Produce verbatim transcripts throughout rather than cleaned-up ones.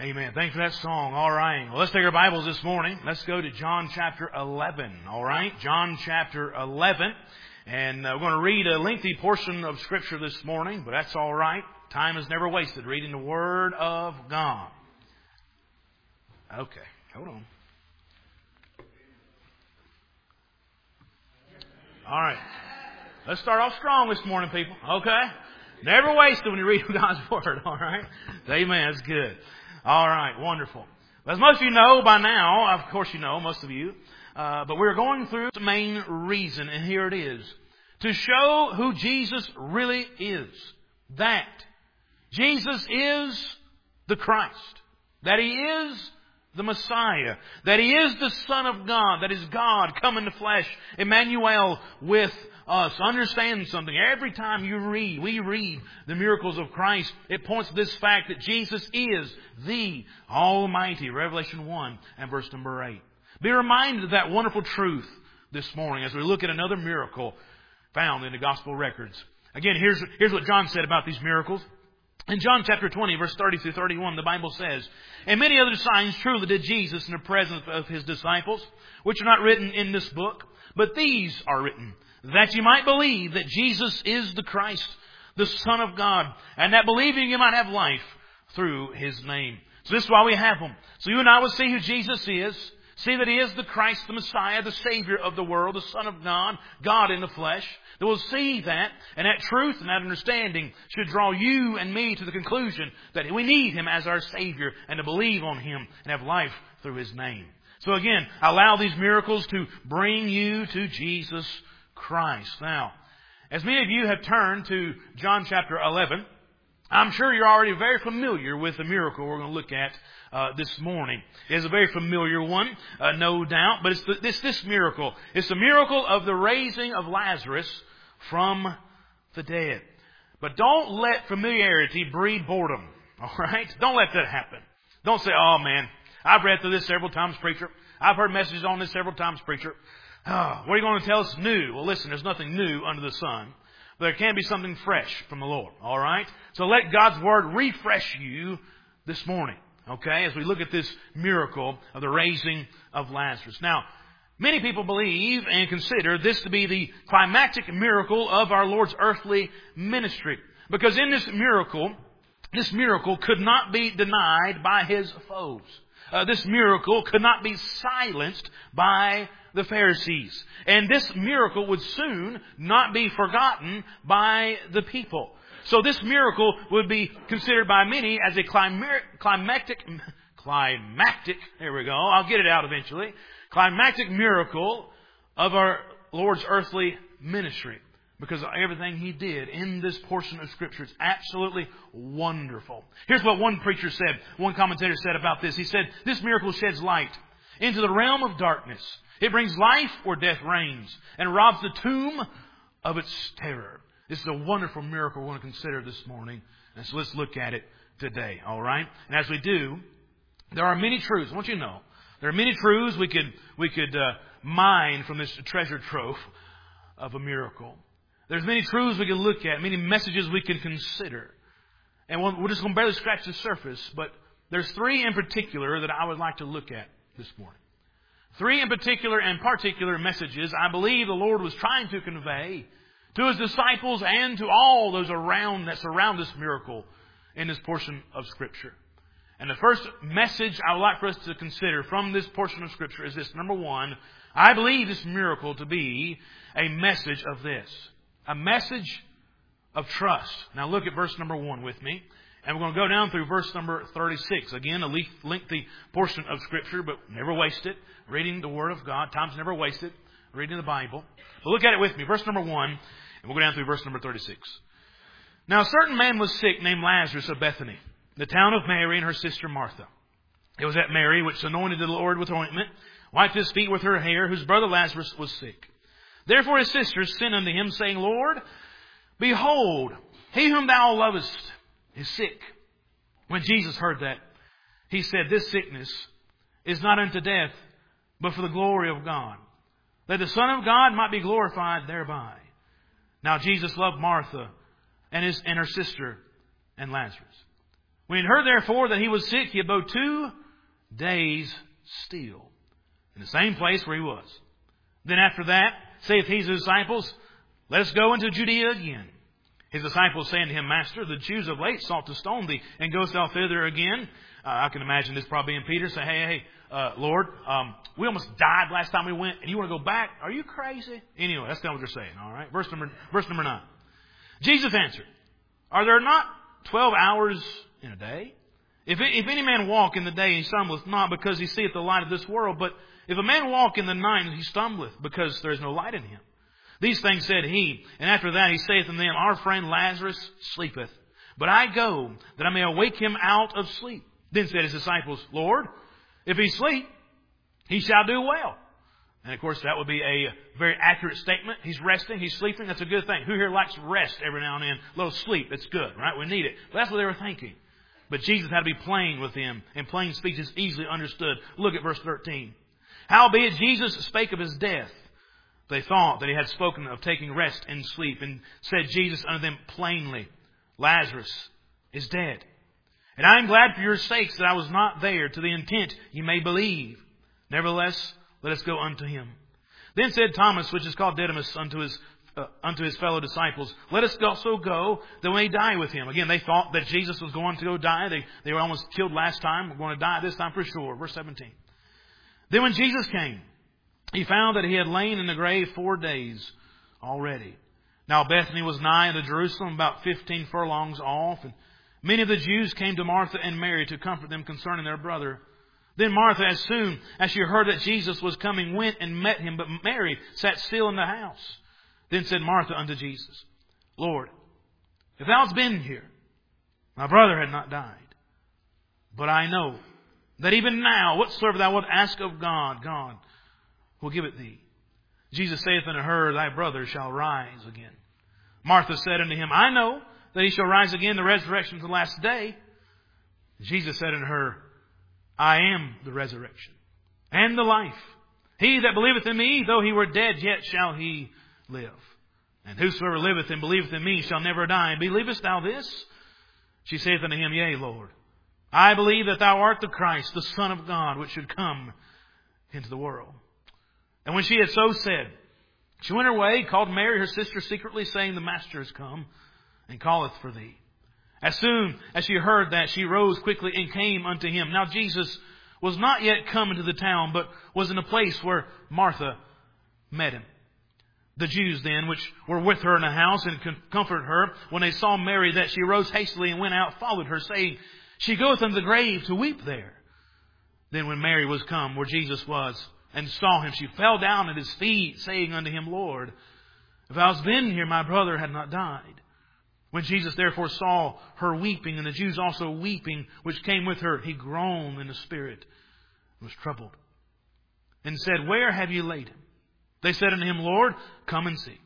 Amen. Thanks for that song. All right. Well, let's take our Bibles this morning. Let's go to John chapter eleven. All right. John chapter eleven. And uh, we're going to read a lengthy portion of Scripture this morning, but that's all right. Time is never wasted reading the Word of God. Okay. Hold on. All right. Let's start off strong this morning, people. Okay? Never wasted when you read God's Word. All right? Amen. That's good. All right, wonderful. As most of you know by now, of course you know, most of you, uh, but we're going through the main reason, and here it is. To show who Jesus really is. That Jesus is the Christ. That He is the Messiah. That He is the Son of God. That is God come in the flesh. Emmanuel with us. Understand something. Every time you read, we read the miracles of Christ, it points to this fact that Jesus is the Almighty. Revelation one and verse number eight. Be reminded of that wonderful truth this morning as we look at another miracle found in the gospel records. Again, here's, here's what John said about these miracles. In John chapter twenty, verse thirty through thirty-one, the Bible says, "And many other signs truly did Jesus in the presence of His disciples, which are not written in this book, but these are written, that you might believe that Jesus is the Christ, the Son of God, and that believing you might have life through His name." So this is why we have Him. So you and I will see who Jesus is. See that He is the Christ, the Messiah, the Savior of the world, the Son of God, God in the flesh. That we'll see that, and that truth and that understanding should draw you and me to the conclusion that we need Him as our Savior and to believe on Him and have life through His name. So again, allow these miracles to bring you to Jesus Christ. Now, as many of you have turned to John chapter eleven, I'm sure you're already very familiar with the miracle we're going to look at uh, this morning. It is a very familiar one, uh, no doubt, but it's the, this this miracle. It's the miracle of the raising of Lazarus from the dead. But don't let familiarity breed boredom. All right? Don't let that happen. Don't say, "Oh man, I've read through this several times, preacher. I've heard messages on this several times, preacher. Oh, what are you going to tell us new?" Well, listen, there's nothing new under the sun. But there can be something fresh from the Lord. All right? So let God's Word refresh you this morning. Okay? As we look at this miracle of the raising of Lazarus. Now, many people believe and consider this to be the climactic miracle of our Lord's earthly ministry. Because in this miracle, this miracle could not be denied by His foes. Uh, this miracle could not be silenced by the Pharisees. And this miracle would soon not be forgotten by the people. So this miracle would be considered by many as a climactic, climactic, there we go, I'll get it out eventually, climactic miracle of our Lord's earthly ministry. Because everything He did in this portion of Scripture is absolutely wonderful. Here's what one preacher said, one commentator said about this. He said, "This miracle sheds light into the realm of darkness. It brings life where death reigns and robs the tomb of its terror." This is a wonderful miracle we want to consider this morning. And so let's look at it today, all right? And as we do, there are many truths. I want you to know, there are many truths we could, we could uh, mine from this treasure trove of a miracle. There's many truths we can look at, many messages we can consider. And we're just going to barely scratch the surface, but there's three in particular that I would like to look at this morning. Three in particular and particular messages I believe the Lord was trying to convey to His disciples and to all those around that surround this miracle in this portion of Scripture. And the first message I would like for us to consider from this portion of Scripture is this. Number one, I believe this miracle to be a message of this. A message of trust. Now look at verse number one with me. And we're going to go down through verse number thirty-six. Again, a lengthy portion of Scripture, but never waste it. Reading the Word of God. Time's never wasted. Reading the Bible. But look at it with me. Verse number one. And we'll go down through verse number thirty-six. "Now a certain man was sick named Lazarus of Bethany, the town of Mary and her sister Martha. It was that Mary which anointed the Lord with ointment, wiped His feet with her hair, whose brother Lazarus was sick. Therefore His sisters sent unto Him, saying, Lord, behold, he whom Thou lovest is sick. When Jesus heard that, He said, This sickness is not unto death, but for the glory of God, that the Son of God might be glorified thereby. Now Jesus loved Martha and his and her sister and Lazarus. When he heard therefore that he was sick, he abode two days still in the same place where he was. Then after that, saith he to his disciples, Let us go into Judea again. His disciples say unto him, Master, the Jews of late sought to stone thee, and goest thou thither again? Uh, I can imagine this probably in Peter say, Hey, hey, uh, Lord, um, we almost died last time we went, and you want to go back? Are you crazy? Anyway, that's kind of what they're saying. All right, verse number verse number nine. Jesus answered, Are there not twelve hours in a day? If if any man walk in the day, he stumbleth not, because he seeth the light of this world. But if a man walk in the night, he stumbleth, because there is no light in him. These things said he, and after that he saith unto them, Our friend Lazarus sleepeth, but I go, that I may awake him out of sleep. Then said his disciples, Lord, if he sleep, he shall do well. And of course that would be a very accurate statement. He's resting, he's sleeping, that's a good thing. Who here likes rest every now and then? A little sleep, that's good, right? We need it. But that's what they were thinking. But Jesus had to be plain with them, and plain speech is easily understood. Look at verse thirteen. Howbeit Jesus spake of his death. They thought that he had spoken of taking rest and sleep, and said Jesus unto them plainly, Lazarus is dead. And I am glad for your sakes that I was not there, to the intent ye may believe. Nevertheless, let us go unto him. Then said Thomas, which is called Didymus, unto his uh, unto his fellow disciples, Let us also go, that we may die with him. Again, they thought that Jesus was going to go die. They, they were almost killed last time. We're going to die this time for sure. Verse seventeen. Then when Jesus came, he found that he had lain in the grave four days already. Now Bethany was nigh unto Jerusalem, about fifteen furlongs off. And many of the Jews came to Martha and Mary to comfort them concerning their brother. Then Martha, as soon as she heard that Jesus was coming, went and met him. But Mary sat still in the house. Then said Martha unto Jesus, Lord, if thou hadst been here, my brother had not died. But I know that even now, whatsoever thou wilt ask of God, God will give it thee. Jesus saith unto her, Thy brother shall rise again. Martha said unto him, I know that he shall rise again the resurrection of the last day. Jesus said unto her, I am the resurrection and the life. He that believeth in me, though he were dead, yet shall he live. And whosoever liveth and believeth in me shall never die. Believest thou this? She saith unto him, Yea, Lord. I believe that thou art the Christ, the Son of God, which should come into the world. And when she had so said, she went her way, called Mary her sister secretly, saying, The Master is come, and calleth for thee. As soon as she heard that, she rose quickly and came unto him. Now Jesus was not yet come into the town, but was in a place where Martha met him. The Jews then, which were with her in the house, and comforted her, when they saw Mary, that she rose hastily and went out, followed her, saying, She goeth unto the grave to weep there. Then when Mary was come where Jesus was, and saw him, she fell down at his feet, saying unto him, Lord, if thou hadst been here, my brother had not died. When Jesus therefore saw her weeping, and the Jews also weeping, which came with her, he groaned in the spirit, and was troubled, and said, Where have you laid him? They said unto him, Lord, come and see.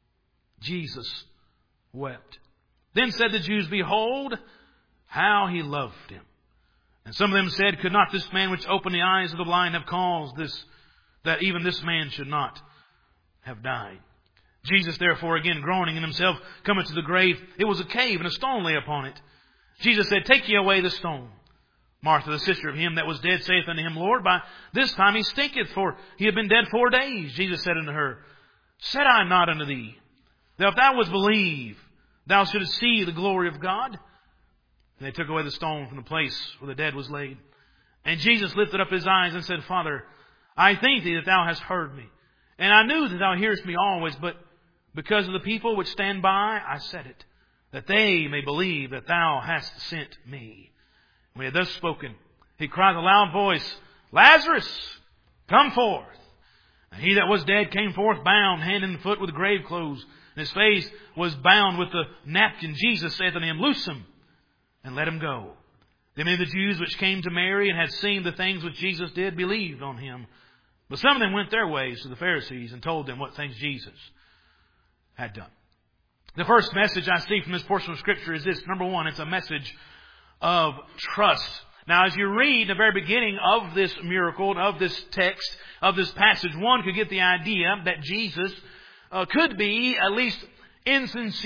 Jesus wept. Then said the Jews, Behold, how he loved him. And some of them said, Could not this man which opened the eyes of the blind have caused this, that even this man should not have died? Jesus therefore, again groaning in himself, cometh to the grave. It was a cave, and a stone lay upon it. Jesus said, Take ye away the stone. Martha, the sister of him that was dead, saith unto him, Lord, by this time he stinketh, for he had been dead four days. Jesus said unto her, Said I not unto thee, that if thou wouldst believe, thou shouldst see the glory of God? And they took away the stone from the place where the dead was laid. And Jesus lifted up his eyes and said, Father, I thank thee that thou hast heard me. And I knew that thou hearest me always, but because of the people which stand by, I said it, that they may believe that thou hast sent me. When he had thus spoken, he cried with a loud voice, Lazarus, come forth. And he that was dead came forth, bound hand and foot with grave clothes, and his face was bound with the napkin. Jesus saith unto him, Loose him, and let him go. Then many of the Jews which came to Mary and had seen the things which Jesus did believed on him. But some of them went their ways to the Pharisees and told them what things Jesus had done. The first message I see from this portion of Scripture is this. Number one, it's a message of trust. Now, as you read the very beginning of this miracle, of this text, of this passage, one could get the idea that Jesus uh, could be at least insincere.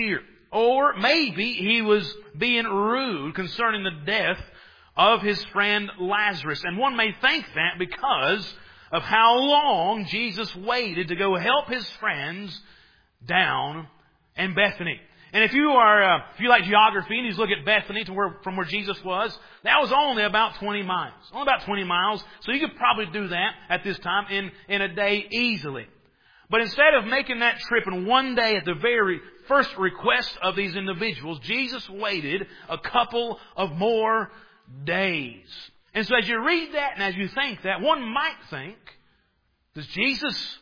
Or maybe he was being rude concerning the death of his friend Lazarus. And one may think that because of how long Jesus waited to go help his friends down in Bethany. And if you are, uh, if you like geography and you look at Bethany to where, from where Jesus was, that was only about twenty miles. Only about twenty miles. So you could probably do that at this time in, in a day easily. But instead of making that trip in one day at the very first request of these individuals, Jesus waited a couple of more days. And so as you read that and as you think that, one might think, does Jesus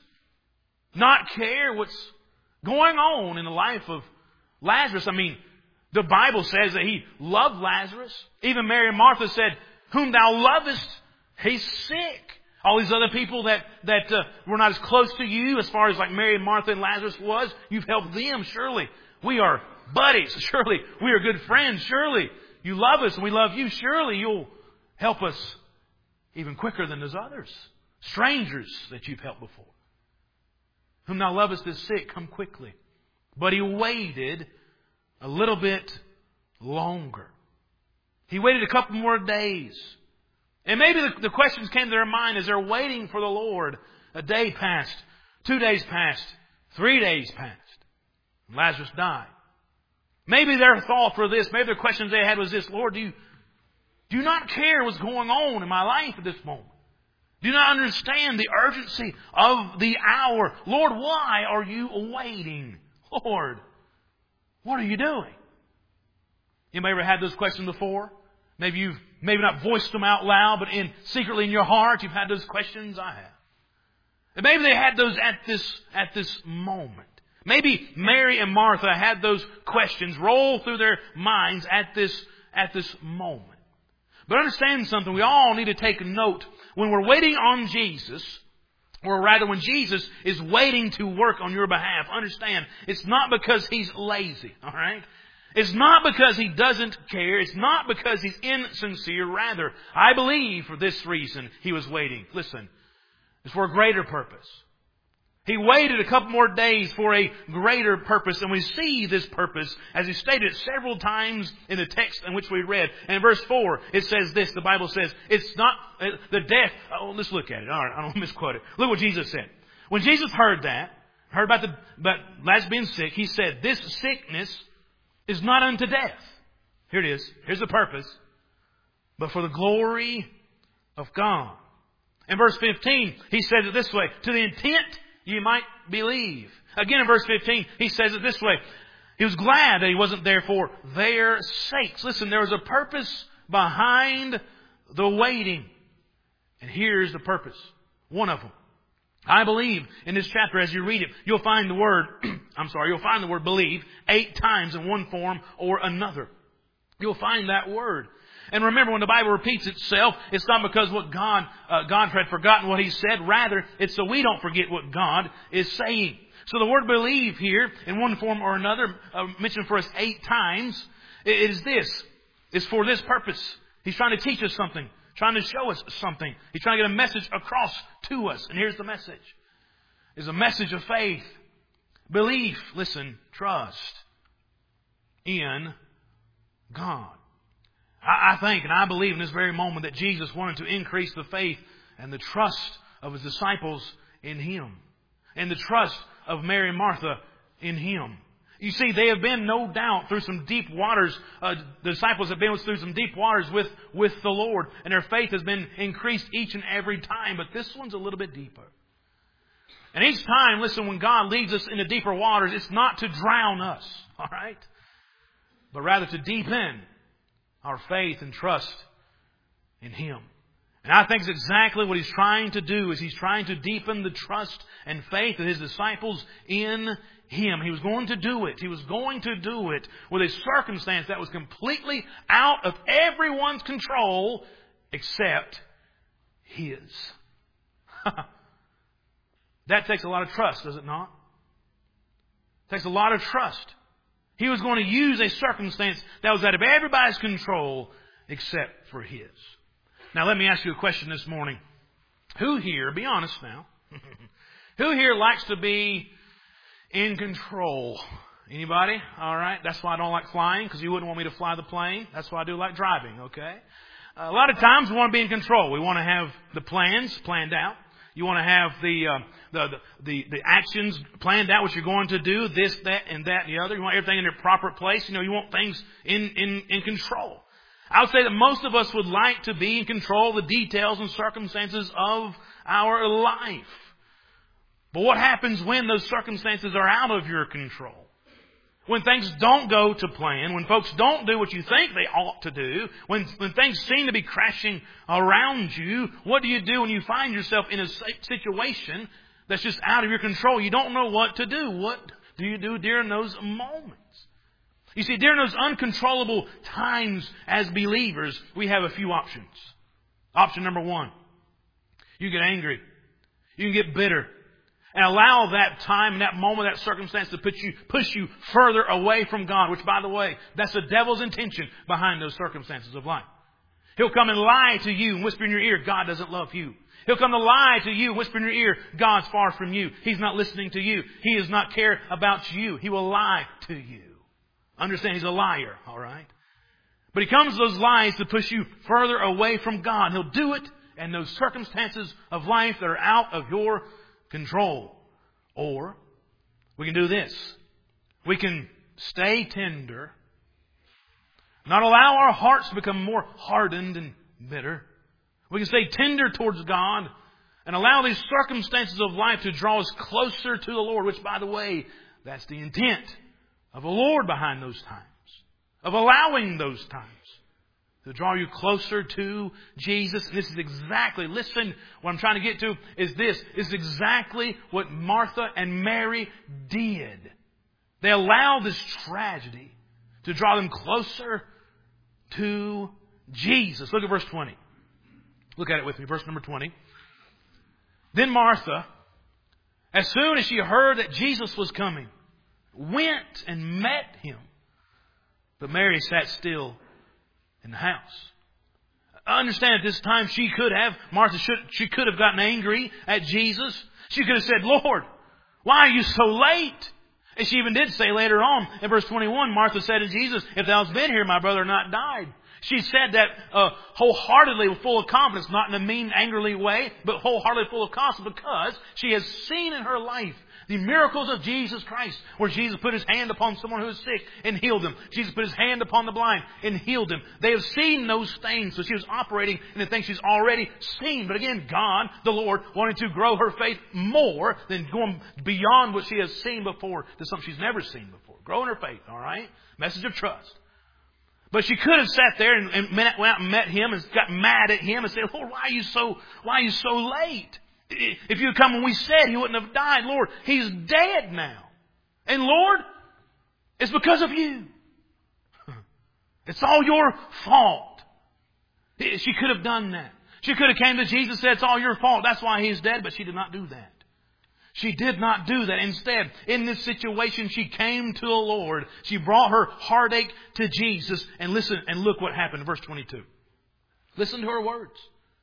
not care what's going on in the life of Lazarus? I mean, the Bible says that he loved Lazarus. Even Mary and Martha said, whom thou lovest, he's sick. All these other people that, that uh, were not as close to you as far as like Mary and Martha and Lazarus was, you've helped them. Surely we are buddies. Surely we are good friends. Surely you love us and we love you. Surely you'll help us even quicker than those others. Strangers that you've helped before. Whom thou lovest is sick, come quickly. But he waited a little bit longer. He waited a couple more days. And maybe the, the questions came to their mind as they're waiting for the Lord. A day passed. Two days passed. Three days passed. Lazarus died. Maybe their thought for this, maybe the questions they had was this: Lord, do you, do you not care what's going on in my life at this moment? Do you not understand the urgency of the hour? Lord, why are you waiting? Lord, what are you doing? Anybody ever had those questions before? Maybe you've maybe not voiced them out loud, but in secretly in your heart you've had those questions. I have. And maybe they had those at this at this moment. Maybe Mary and Martha had those questions roll through their minds at this at this moment. But understand something, we all need to take note. When we're waiting on Jesus, or rather when Jesus is waiting to work on your behalf, understand, it's not because He's lazy, all right? It's not because He doesn't care. It's not because He's insincere. Rather, I believe for this reason He was waiting. Listen, it's for a greater purpose. He waited a couple more days for a greater purpose. And we see this purpose as He stated several times in the text in which we read. And in verse four, it says this. The Bible says, it's not uh, the death. Oh, let's look at it. All right, I don't misquote it. Look what Jesus said. When Jesus heard that, heard about the about Lazarus being sick, He said, this sickness is not unto death. Here it is. Here's the purpose. But for the glory of God. In verse fifteen, He says it this way. To the intent you might believe. Again in verse fifteen, He says it this way. He was glad that He wasn't there for their sakes. Listen, there was a purpose behind the waiting. And here's the purpose. One of them. I believe in this chapter, as you read it, you'll find the word, I'm sorry, you'll find the word believe eight times in one form or another. You'll find that word. And remember, when the Bible repeats itself, it's not because what God, uh, God had forgotten what He said. Rather, it's so we don't forget what God is saying. So the word believe here, in one form or another, uh, mentioned for us eight times, it is this. It's for this purpose. He's trying to teach us something. Trying to show us something. He's trying to get a message across to us. And here's the message. It's a message of faith. Belief, listen, trust in God. I, I think and I believe in this very moment that Jesus wanted to increase the faith and the trust of His disciples in Him. And the trust of Mary and Martha in Him. You see, they have been, no doubt, through some deep waters. Uh, the disciples have been through some deep waters with, with the Lord. And their faith has been increased each and every time. But this one's a little bit deeper. And each time, listen, when God leads us into deeper waters, it's not to drown us, all right? But rather to deepen our faith and trust in Him. And I think it's exactly what He's trying to do, is He's trying to deepen the trust and faith of His disciples in Him. He was going to do it. He was going to do it with a circumstance that was completely out of everyone's control except His. That takes a lot of trust, does it not? It takes a lot of trust. He was going to use a circumstance that was out of everybody's control except for His. Now let me ask you a question this morning. Who here, be honest now, who here likes to be in control Anybody? All right. That's why I don't like flying, because you wouldn't want me to fly the plane. That's why I do like driving, okay? A lot of times we want to be in control. We want to have the plans planned out. You want to have the, uh, the, the, the actions planned out, what you're going to do, this, that, and that, and the other. You want everything in their proper place. You know, you want things in, in, in control. I would say that most of us would like to be in control of the details and circumstances of our life. But what happens when those circumstances are out of your control? When things don't go to plan, when folks don't do what you think they ought to do, when, when things seem to be crashing around you, what do you do when you find yourself in a situation that's just out of your control? You don't know what to do. What do you do during those moments? You see, during those uncontrollable times as believers, we have a few options. Option number one, you get angry. You can get bitter. And allow that time, that moment, that circumstance to put you, push you further away from God. Which, by the way, that's the devil's intention behind those circumstances of life. He'll come and lie to you and whisper in your ear, God doesn't love you. He'll come to lie to you, whisper in your ear, God's far from you. He's not listening to you. He does not care about you. He will lie to you. Understand, he's a liar, all right? But he comes with those lies to push you further away from God. He'll do it in those circumstances of life that are out of your control. Or we can do this. We can stay tender, not allow our hearts to become more hardened and bitter. We can stay tender towards God and allow these circumstances of life to draw us closer to the Lord, which, by the way, that's the intent of the Lord behind those times, of allowing those times to draw you closer to Jesus. And this is exactly, listen, what I'm trying to get to is this. This is exactly what Martha and Mary did. They allowed this tragedy to draw them closer to Jesus. Look at verse twenty. Look at it with me. Verse number twenty. Then Martha, as soon as she heard that Jesus was coming, went and met Him. But Mary sat still in the house. I understand at this time she could have, Martha should, she could have gotten angry at Jesus. She could have said, Lord, why are you so late? And she even did say later on in verse twenty-one, Martha said to Jesus, if thou hadst been here, my brother had not died. She said that uh, wholeheartedly, full of confidence, not in a mean, angrily way, but wholeheartedly full of confidence, because she has seen in her life the miracles of Jesus Christ, where Jesus put His hand upon someone who was sick and healed them. Jesus put His hand upon the blind and healed them. They have seen those things. So she was operating in the things she's already seen. But again, God, the Lord, wanted to grow her faith more than going beyond what she has seen before to something she's never seen before. Growing her faith, all right? Message of trust. But she could have sat there and, and went out and met Him and got mad at Him and said, Lord, why are you so, why are you so late? If you had come when we said, He wouldn't have died. Lord, He's dead now. And Lord, it's because of you. It's all your fault. She could have done that. She could have came to Jesus and said, it's all your fault. That's why He's dead. But she did not do that. She did not do that. Instead, in this situation, she came to the Lord. She brought her heartache to Jesus. And listen, and look what happened in verse twenty-two. Listen to her words.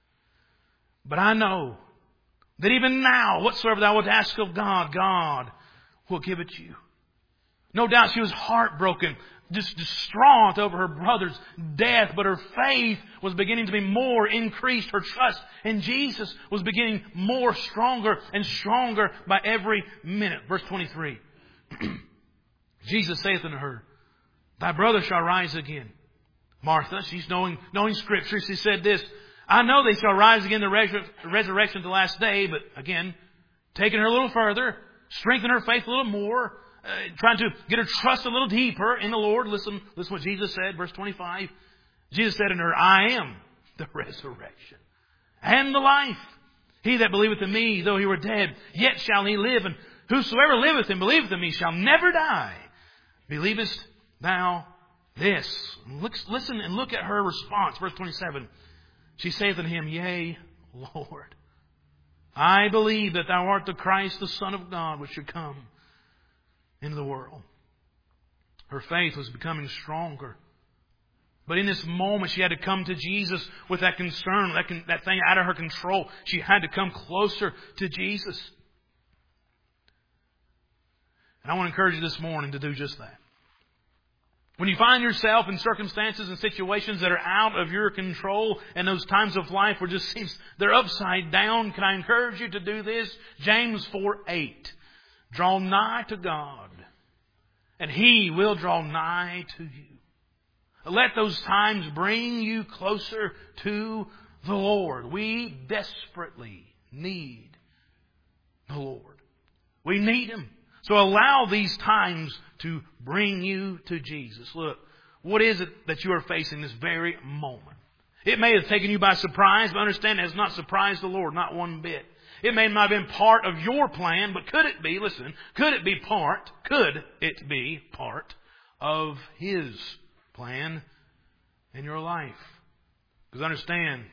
But I know that even now, whatsoever thou wilt ask of God, God will give it you. No doubt she was heartbroken, just distraught over her brother's death, but her faith was beginning to be more increased. Her trust in Jesus was beginning more stronger and stronger by every minute. Verse twenty-three. Jesus saith unto her, thy brother shall rise again. Martha, she's knowing, knowing Scripture, she said this, I know they shall rise again the resur- resurrection of the last day, but again, taking her a little further, strengthen her faith a little more, uh, trying to get her trust a little deeper in the Lord. Listen, listen what Jesus said, verse twenty-five. Jesus said unto her, I am the resurrection and the life. He that believeth in me, though he were dead, yet shall he live. And whosoever liveth and believeth in me shall never die. Believest thou this? Look, listen and look at her response. Verse twenty-seven. She saith unto him, yea, Lord, I believe that thou art the Christ, the Son of God, which should come into the world. Her faith was becoming stronger. But in this moment, she had to come to Jesus with that concern, that, con- that thing out of her control. She had to come closer to Jesus. And I want to encourage you this morning to do just that. When you find yourself in circumstances and situations that are out of your control, and those times of life where it just seems they're upside down, can I encourage you to do this? James four eight. Draw nigh to God, and He will draw nigh to you. Let those times bring you closer to the Lord. We desperately need the Lord. We need Him. So allow these times to bring you to Jesus. Look, what is it that you are facing this very moment? It may have taken you by surprise, but understand it has not surprised the Lord, not one bit. It may not have been part of your plan, but could it be, listen, could it be part, could it be part of His plan in your life? Because understand,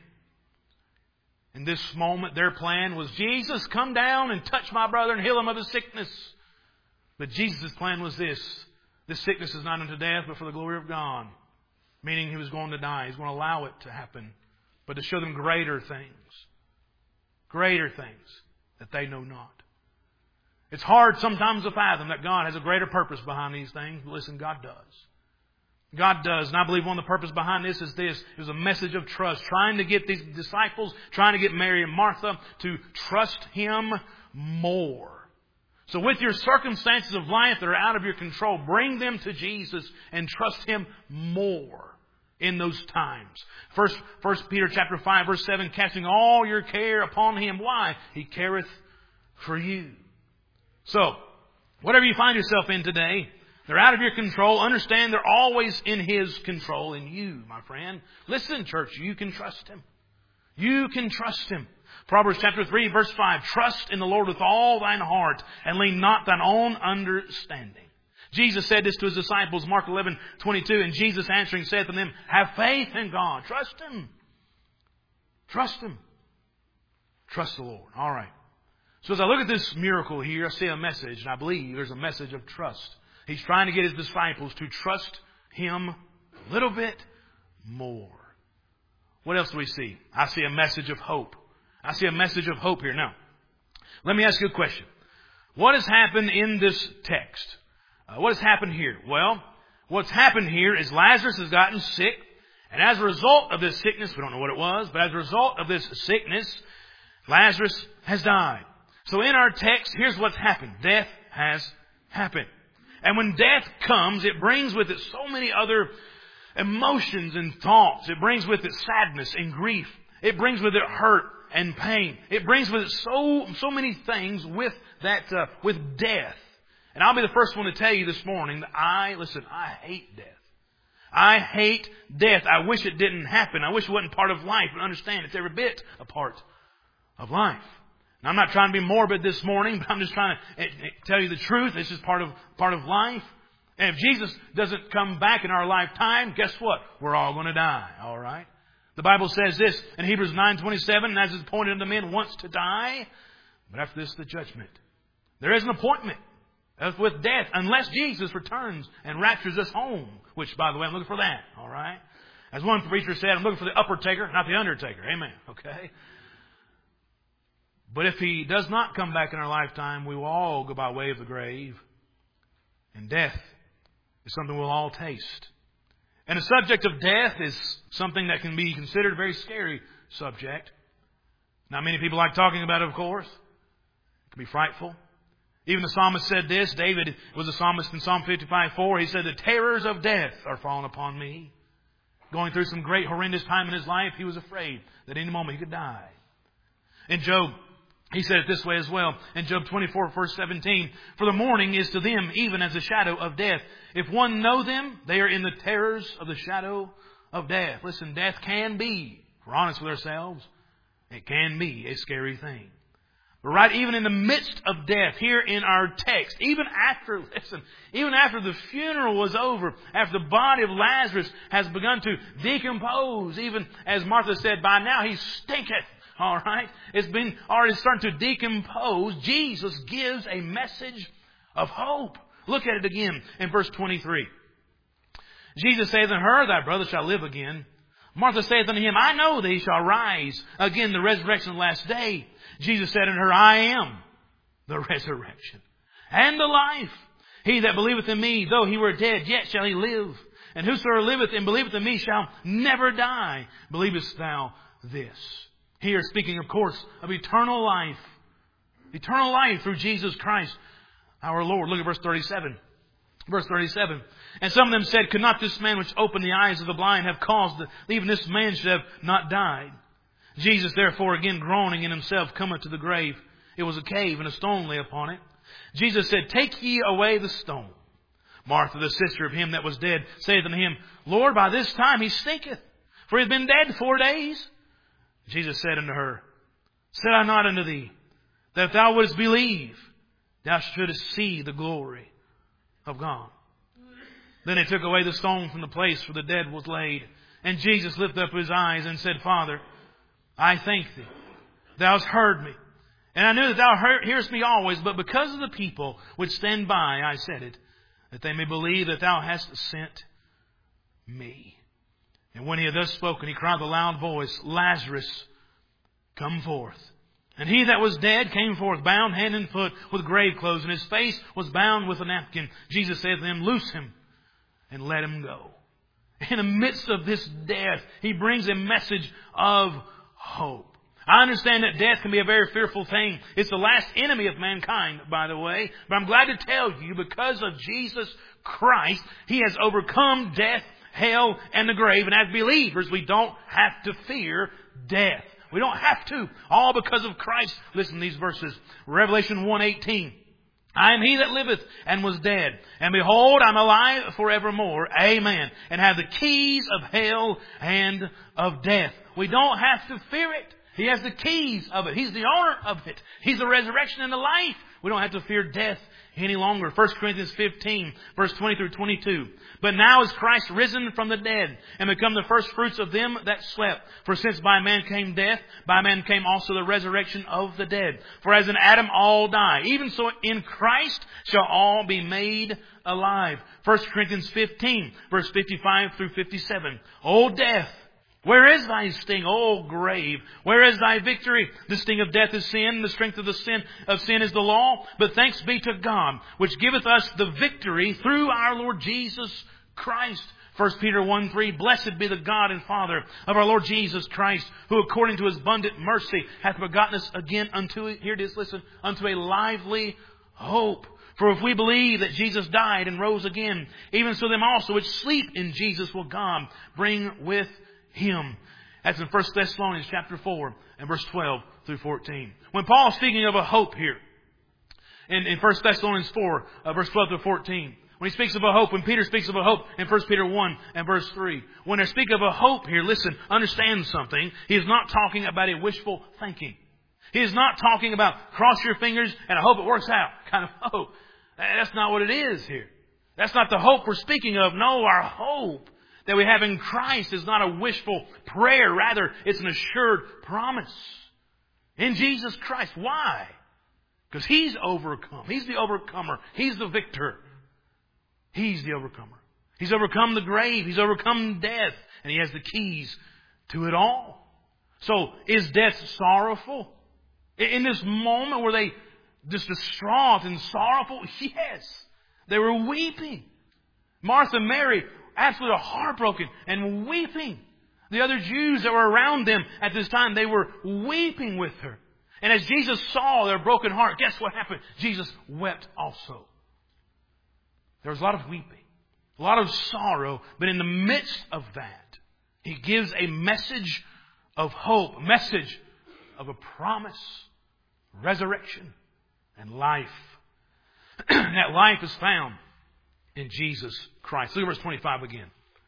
in this moment, their plan was, Jesus, come down and touch my brother and heal him of his sickness. But Jesus' plan was this. This sickness is not unto death, but for the glory of God. Meaning He was going to die. He's going to allow it to happen. But to show them greater things. Greater things that they know not. It's hard sometimes to fathom that God has a greater purpose behind these things. But listen, God does. God does. And I believe one of the purposes behind this is this. It was a message of trust. Trying to get these disciples, trying to get Mary and Martha to trust Him more. So with your circumstances of life that are out of your control, bring them to Jesus and trust Him more in those times. First, First Peter chapter five, verse seven, casting all your care upon Him. Why? He careth for you. So, whatever you find yourself in today, they're out of your control. Understand they're always in His control, in you, my friend. Listen, church, you can trust Him. You can trust Him. Proverbs chapter three, verse five, trust in the Lord with all thine heart, and lean not thine own understanding. Jesus said this to His disciples, Mark eleven twenty-two, and Jesus answering saith to them, have faith in God. Trust Him. Trust Him. Trust the Lord. All right. So as I look at this miracle here, I see a message, and I believe there's a message of trust. He's trying to get His disciples to trust Him a little bit more. What else do we see? I see a message of hope. I see a message of hope here. Now, let me ask you a question. What has happened in this text? Uh, what has happened here? Well, what's happened here is Lazarus has gotten sick. And as a result of this sickness, we don't know what it was, but as a result of this sickness, Lazarus has died. So in our text, here's what's happened. Death has happened. And when death comes, it brings with it so many other emotions and thoughts. It brings with it sadness and grief. It brings with it hurt and pain. It brings with it so so many things with that uh, with death. And I'll be the first one to tell you this morning that I, listen, I hate death. I hate death. I wish it didn't happen. I wish it wasn't part of life. But understand, it's every bit a part of life. Now, I'm not trying to be morbid this morning, but I'm just trying to tell you the truth. This is part of part of life. And if Jesus doesn't come back in our lifetime, guess what? We're all going to die. All right? The Bible says this in Hebrews nine twenty-seven, and as is appointed unto men once to die, but after this the judgment. There is an appointment as with death, unless Jesus returns and raptures us home. Which, by the way, I'm looking for that. All right? As one preacher said, I'm looking for the upper taker, not the undertaker. Amen. Okay? But if He does not come back in our lifetime, we will all go by way of the grave. And death is something we'll all taste. And the subject of death is something that can be considered a very scary subject. Not many people like talking about it, of course. It can be frightful. Even the psalmist said this. David was a psalmist in Psalm fifty-five four. He said, the terrors of death are fallen upon me. Going through some great horrendous time in his life, he was afraid that any moment he could die. In Job, he said it this way as well. In Job twenty-four, verse seventeen, for the morning is to them even as the shadow of death. If one know them, they are in the terrors of the shadow of death. Listen, death can be, if we're honest with ourselves, it can be a scary thing. But right even in the midst of death, here in our text, even after, listen, even after the funeral was over, after the body of Lazarus has begun to decompose, even as Martha said, by now he stinketh. All right? It's been already starting to decompose. Jesus gives a message of hope. Look at it again in verse twenty-three. Jesus saith unto her, thy brother shall live again. Martha saith unto him, I know that he shall rise again the resurrection of the last day. Jesus said unto her, I am the resurrection and the life. He that believeth in me, though he were dead, yet shall he live. And whosoever liveth and believeth in me shall never die. Believest thou this? Here speaking, of course, of eternal life. Eternal life through Jesus Christ, our Lord. Look at verse thirty-seven. Verse thirty-seven. And some of them said, could not this man which opened the eyes of the blind have caused that even this man should have not died? Jesus therefore, again groaning in himself, cometh to the grave. It was a cave, and a stone lay upon it. Jesus said, take ye away the stone. Martha, the sister of him that was dead, saith unto him, Lord, by this time he stinketh, for he hath been dead four days. Jesus said unto her, said I not unto thee, that if thou wouldest believe, thou shouldest see the glory of God? Then they took away the stone from the place where the dead was laid. And Jesus lifted up his eyes and said, Father, I thank thee. Thou hast heard me. And I knew that thou hearest me always, but because of the people which stand by, I said it, that they may believe that thou hast sent me. And when he had thus spoken, he cried with a loud voice, Lazarus, come forth. And he that was dead came forth, bound hand and foot with grave clothes, and his face was bound with a napkin. Jesus said to them, loose him and let him go. In the midst of this death, he brings a message of hope. I understand that death can be a very fearful thing. It's the last enemy of mankind, by the way. But I'm glad to tell you, because of Jesus Christ, He has overcome death, hell, and the grave. And as believers, we don't have to fear death. We don't have to. All because of Christ. Listen to these verses. Revelation one eighteen. I am he that liveth and was dead. And behold, I'm alive forevermore. Amen. And have the keys of hell and of death. We don't have to fear it. He has the keys of it. He's the owner of it. He's the resurrection and the life. We don't have to fear death any longer. First Corinthians fifteen, verse twenty through twenty-two. But now is Christ risen from the dead and become the first fruits of them that slept. For since by man came death, by man came also the resurrection of the dead. For as in Adam all die, even so in Christ shall all be made alive. First Corinthians fifteen, verse fifty-five through fifty-seven. O death, where is thy sting, O grave? Where is thy victory? The sting of death is sin. The strength of the sin of sin is the law. But thanks be to God, which giveth us the victory through our Lord Jesus Christ. First Peter one three. Blessed be the God and Father of our Lord Jesus Christ, who according to His abundant mercy hath begotten us again unto, here it is, listen, unto a lively hope. For if we believe that Jesus died and rose again, even so them also which sleep in Jesus will God bring with Him. That's in First Thessalonians chapter four and verse twelve through fourteen. When Paul's speaking of a hope here, in, in First Thessalonians four, uh, verse twelve through fourteen, when he speaks of a hope, when Peter speaks of a hope in First Peter one and verse three, when they speak of a hope here, listen, understand something. He is not talking about a wishful thinking. He is not talking about cross your fingers and I hope it works out kind of hope. That's not what it is here. That's not the hope we're speaking of. No, our hope that we have in Christ is not a wishful prayer. Rather, it's an assured promise in Jesus Christ. Why? Because He's overcome. He's the overcomer. He's the victor. He's the overcomer. He's overcome the grave. He's overcome death. And He has the keys to it all. So, is death sorrowful? In this moment, were they just distraught and sorrowful? Yes. They were weeping. Martha and Mary, absolutely heartbroken and weeping. The other Jews that were around them at this time, they were weeping with her. And as Jesus saw their broken heart, guess what happened? Jesus wept also. There was a lot of weeping, a lot of sorrow, but in the midst of that, He gives a message of hope, a message of a promise, resurrection, and life. That life is found in Jesus Christ. Look at verse twenty-five again.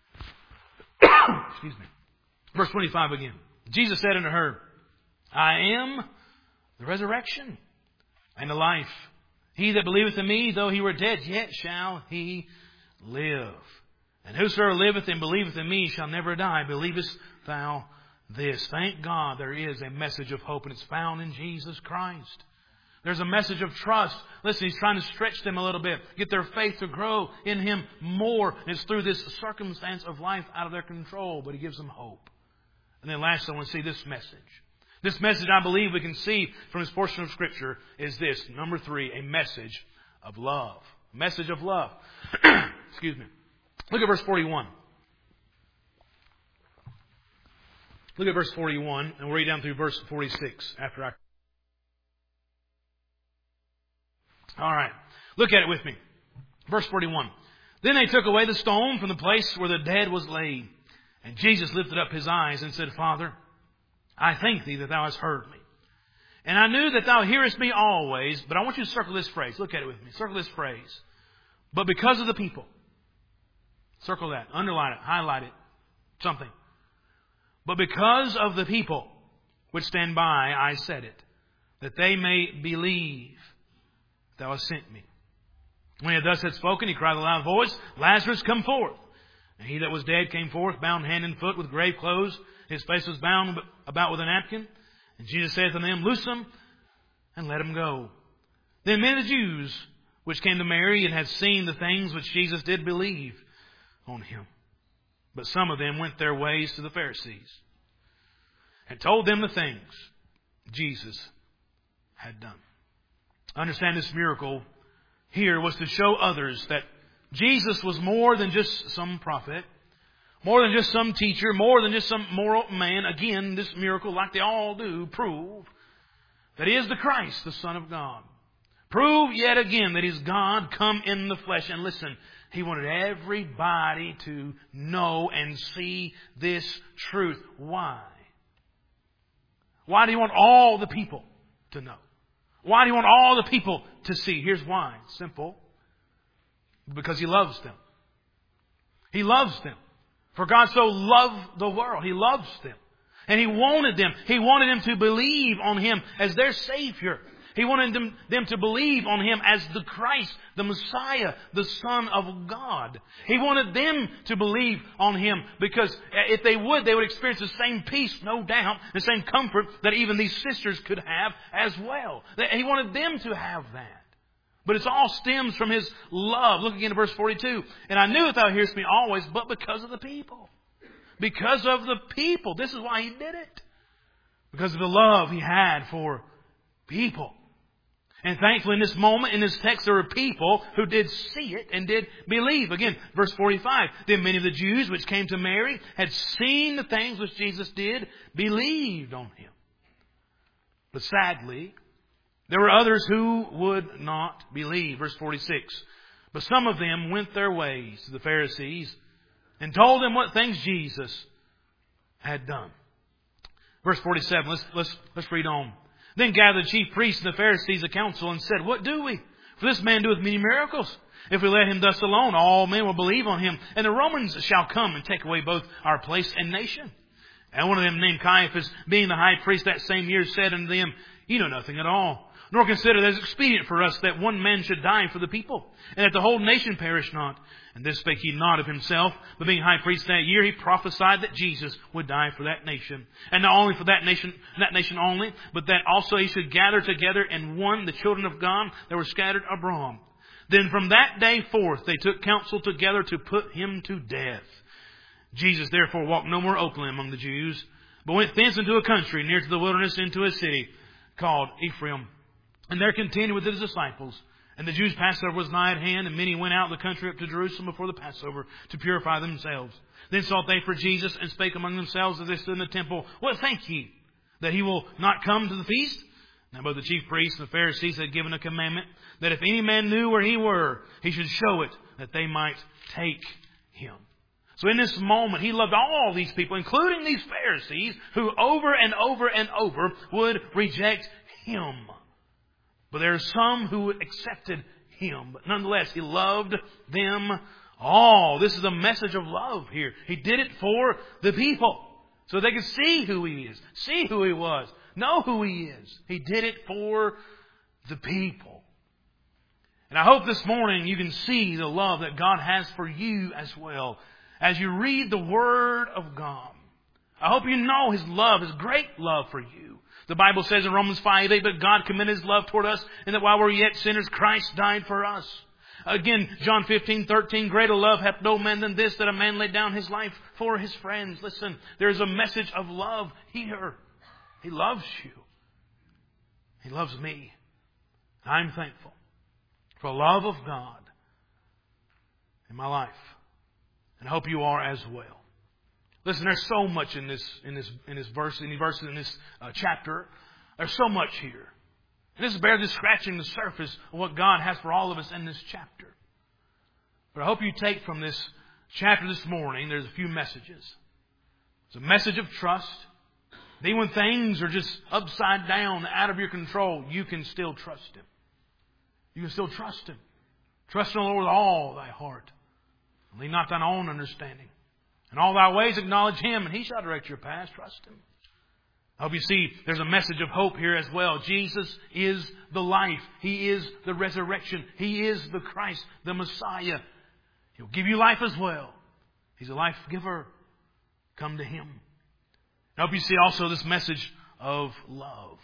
Excuse me. Verse twenty-five again. Jesus said unto her, I am the resurrection and the life. He that believeth in me, though he were dead, yet shall he live. And whosoever liveth and believeth in me shall never die. Believest thou this? Thank God there is a message of hope, and it's found in Jesus Christ. There's a message of trust. Listen, He's trying to stretch them a little bit, get their faith to grow in Him more. And it's through this circumstance of life out of their control, but He gives them hope. And then lastly, I want to see this message. This message, I believe we can see from this portion of Scripture, is this. Number three, a message of love. Message of love. Excuse me. Look at verse forty-one. Look at verse forty-one, and we'll read down through verse forty-six after I... All right. Look at it with me. Verse forty-one. Then they took away the stone from the place where the dead was laid. And Jesus lifted up his eyes and said, Father, I thank thee that thou hast heard me. And I knew that thou hearest me always. But I want you to circle this phrase. Look at it with me. Circle this phrase. But because of the people. Circle that. Underline it. Highlight it. Something. But because of the people which stand by, I said it, that they may believe thou hast sent me. When he had thus had spoken, he cried with a loud voice, Lazarus, come forth. And he that was dead came forth, bound hand and foot with grave clothes. His face was bound about with a napkin. And Jesus saith unto them, Loose him, and let him go. Then many of the Jews which came to Mary and had seen the things which Jesus did believe on him. But some of them went their ways to the Pharisees and told them the things Jesus had done. Understand this miracle here was to show others that Jesus was more than just some prophet, more than just some teacher, more than just some moral man. Again, this miracle, like they all do, prove that He is the Christ, the Son of God. Prove yet again that He's God come in the flesh. And listen, He wanted everybody to know and see this truth. Why? Why do you want all the people to know? Why do you want all the people to see? Here's why. Simple. Because He loves them. He loves them. For God so loved the world. He loves them. And He wanted them. He wanted them to believe on Him as their Savior. He wanted them, them to believe on Him as the Christ, the Messiah, the Son of God. He wanted them to believe on Him because if they would, they would experience the same peace, no doubt, the same comfort that even these sisters could have as well. He wanted them to have that. But it all stems from His love. Look again at verse forty-two. And I knew that thou hearest me always, but because of the people. Because of the people. This is why He did it. Because of the love He had for people. And thankfully in this moment, in this text, there were people who did see it and did believe. Again, verse forty-five. Then many of the Jews which came to Mary had seen the things which Jesus did, believed on Him. But sadly, there were others who would not believe. Verse forty-six. But some of them went their ways to the Pharisees and told them what things Jesus had done. Verse forty-seven. Let's, let's, let's read on. Then gathered the chief priests and the Pharisees a council and said, What do we? For this man doeth many miracles. If we let him thus alone, all men will believe on him. And the Romans shall come and take away both our place and nation. And one of them named Caiaphas, being the high priest that same year, said unto them, You know nothing at all, nor consider that it is expedient for us that one man should die for the people, and that the whole nation perish not. And this spake he not of himself, but being high priest that year, he prophesied that Jesus would die for that nation. And not only for that nation, that nation only, but that also he should gather together in one the children of God that were scattered abroad. Then from that day forth they took counsel together to put him to death. Jesus therefore walked no more openly among the Jews, but went thence into a country near to the wilderness, into a city called Ephraim. And there continued with his disciples. And the Jews' Passover was nigh at hand, and many went out of the country up to Jerusalem before the Passover to purify themselves. Then sought they for Jesus, and spake among themselves as they stood in the temple, What think ye? That he will not come to the feast? Now both the chief priests and the Pharisees had given a commandment that if any man knew where he were, he should show it, that they might take him. So in this moment, he loved all these people, including these Pharisees, who over and over and over would reject him. But there are some who accepted him. But nonetheless, he loved them all. This is a message of love here. He did it for the people, so they could see who he is, see who he was, know who he is. He did it for the people. And I hope this morning you can see the love that God has for you as well. As you read the Word of God, I hope you know His love, His great love for you. The Bible says in Romans five eight, But God commended His love toward us, and that while we were yet sinners, Christ died for us. Again, John fifteen thirteen, Greater love hath no man than this, that a man laid down his life for his friends. Listen, there's a message of love here. He loves you. He loves me. I'm thankful for the love of God in my life. And I hope you are as well. Listen, there's so much in this in this in this verse, in these verses, in this uh, chapter. There's so much here. And this is barely just scratching the surface of what God has for all of us in this chapter. But I hope you take from this chapter this morning, there's a few messages. It's a message of trust. Then when things are just upside down, out of your control, you can still trust Him. You can still trust Him. Trust in the Lord with all thy heart. Lean not thine own understanding. In all thy ways acknowledge Him, and He shall direct your paths. Trust Him. I hope you see there's a message of hope here as well. Jesus is the life. He is the resurrection. He is the Christ, the Messiah. He'll give you life as well. He's a life giver. Come to Him. I hope you see also this message of love.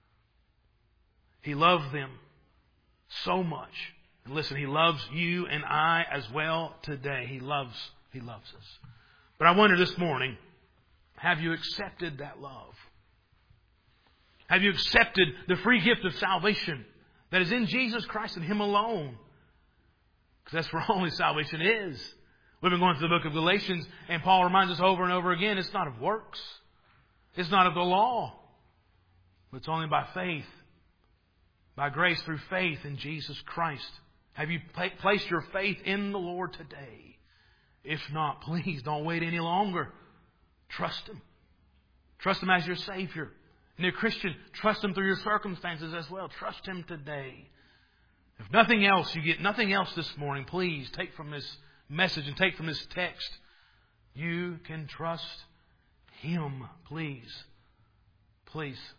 He loved them so much. And listen, He loves you and I as well today. He loves, He loves us. But I wonder this morning, have you accepted that love? Have you accepted the free gift of salvation that is in Jesus Christ and Him alone? Because that's where only salvation is. We've been going through the book of Galatians, and Paul reminds us over and over again, it's not of works. It's not of the law. But it's only by faith. By grace through faith in Jesus Christ. Have you placed your faith in the Lord today? If not, please don't wait any longer. Trust Him. Trust Him as your Savior. And dear Christian, trust Him through your circumstances as well. Trust Him today. If nothing else, you get nothing else this morning, please take from this message and take from this text. You can trust Him. Please. Please.